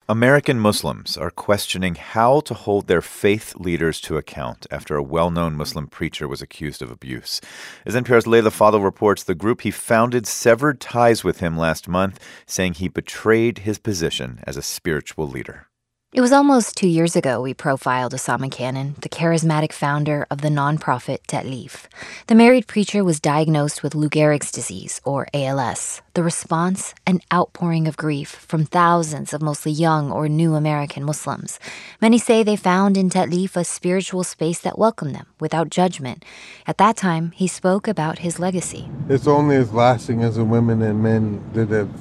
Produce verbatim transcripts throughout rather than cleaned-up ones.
American Muslims are questioning how to hold their faith leaders to account after a well-known Muslim preacher was accused of abuse. As N P R's Leila Fadel reports, the group he founded severed ties with him last month, saying he betrayed his position as a spiritual leader. It was almost two years ago we profiled Osama Cannon, the charismatic founder of the nonprofit Ta'leef. The married preacher was diagnosed with Lou Gehrig's disease, or A L S. The response, an outpouring of grief from thousands of mostly young or new American Muslims. Many say they found in Ta'leef a spiritual space that welcomed them without judgment. At that time, he spoke about his legacy. It's only as lasting as the women and men that have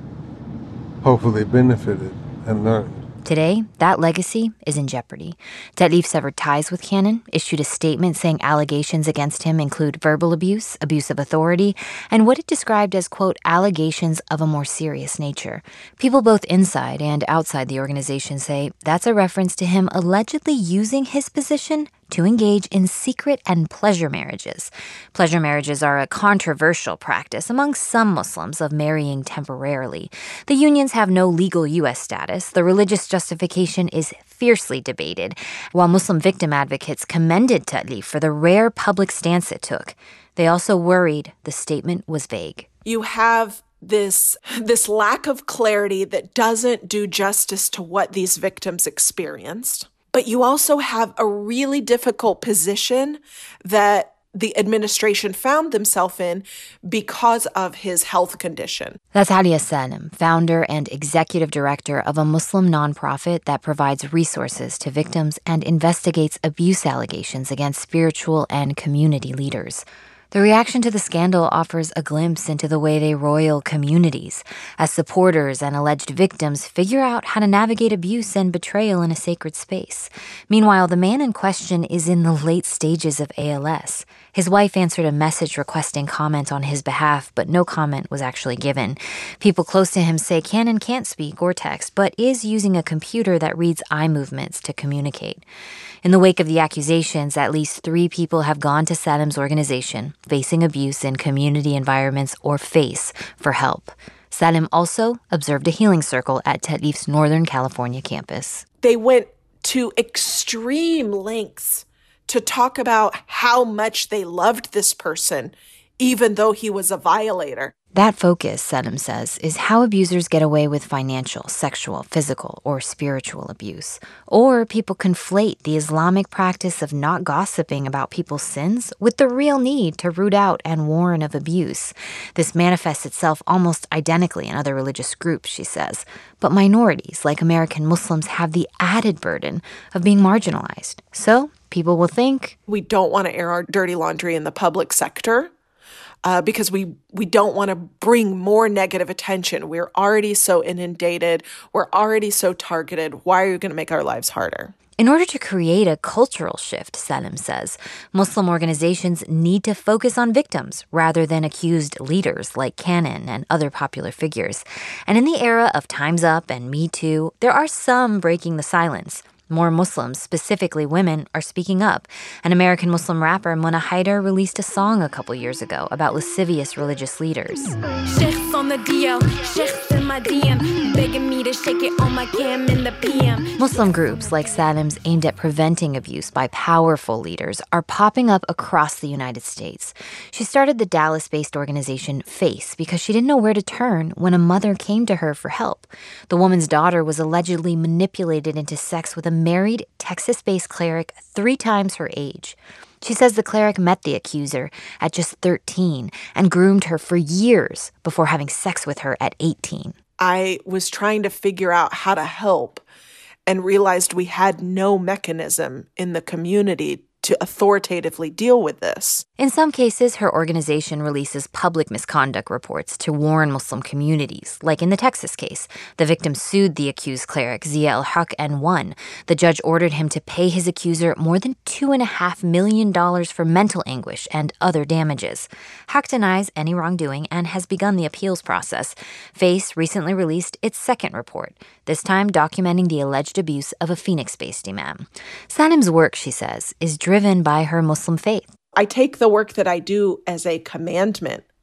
hopefully benefited and learned. Today, that legacy is in jeopardy. Ta'leef severed ties with Cannon, issued a statement saying allegations against him include verbal abuse, abuse of authority, and what it described as, quote, allegations of a more serious nature. People both inside and outside the organization say that's a reference to him allegedly using his position to engage in secret and pleasure marriages. Pleasure marriages are a controversial practice among some Muslims of marrying temporarily. The unions have no legal U S status. The religious justification is fiercely debated, while Muslim victim advocates commended Ta'leef for the rare public stance it took. They also worried the statement was vague. You have this, this lack of clarity that doesn't do justice to what these victims experienced. But you also have a really difficult position that the administration found themselves in because of his health condition. That's Hadia Salim, founder and executive director of a Muslim nonprofit that provides resources to victims and investigates abuse allegations against spiritual and community leaders. The reaction to the scandal offers a glimpse into the way they roil communities as supporters and alleged victims figure out how to navigate abuse and betrayal in a sacred space. Meanwhile, the man in question is in the late stages of A L S. His wife answered a message requesting comment on his behalf, but no comment was actually given. People close to him say Cannon can't speak or text, but is using a computer that reads eye movements to communicate. In the wake of the accusations, at least three people have gone to Salim's organization, Facing Abuse in Community Environments, or FACE, for help. Salim also observed a healing circle at Ta'leef's Northern California campus. They went to extreme lengths to talk about how much they loved this person, even though he was a violator. That focus, Salim says, is how abusers get away with financial, sexual, physical, or spiritual abuse. Or people conflate the Islamic practice of not gossiping about people's sins with the real need to root out and warn of abuse. This manifests itself almost identically in other religious groups, she says. But minorities, like American Muslims, have the added burden of being marginalized. So people will think, we don't want to air our dirty laundry in the public sector. Uh, because we, we don't want to bring more negative attention. We're already so inundated. We're already so targeted. Why are you going to make our lives harder? In order to create a cultural shift, Salim says, Muslim organizations need to focus on victims rather than accused leaders like Cannon and other popular figures. And in the era of Time's Up and Me Too, there are some breaking the silence. More Muslims, specifically women, are speaking up. An American Muslim rapper, Mona Haider, released a song a couple years ago about lascivious religious leaders. Sheikhs on the D L, sheikhs in my D M, begging me to shake it on my cam in the P M. Muslim groups like Salim's aimed at preventing abuse by powerful leaders are popping up across the United States. She started the Dallas-based organization FACE because she didn't know where to turn when a mother came to her for help. The woman's daughter was allegedly manipulated into sex with a married Texas-based cleric three times her age. She says the cleric met the accuser at just thirteen and groomed her for years before having sex with her at eighteen. I was trying to figure out how to help and realized we had no mechanism in the community to authoritatively deal with this. In some cases, her organization releases public misconduct reports to warn Muslim communities, like in the Texas case. The victim sued the accused cleric, Zia El-Haq, and won. The judge ordered him to pay his accuser more than two point five million dollars for mental anguish and other damages. Haq denies any wrongdoing and has begun the appeals process. FACE recently released its second report, this time documenting the alleged abuse of a Phoenix-based imam. Salim's work, she says, is driven by her Muslim faith. I take the work that I do as a commandment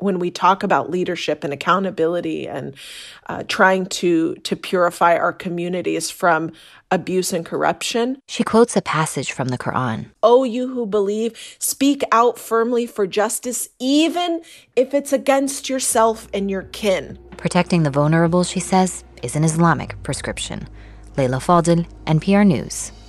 when we talk about leadership and accountability and uh, trying to to purify our communities from abuse and corruption. She quotes a passage from the Quran. O you who believe, speak out firmly for justice, even if it's against yourself and your kin. Protecting the vulnerable, she says, is an Islamic prescription. Leila Fadel, N P R News.